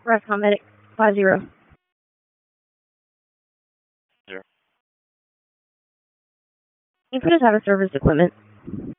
Revcom Medic 50. 0. Can you put us out of service equipment?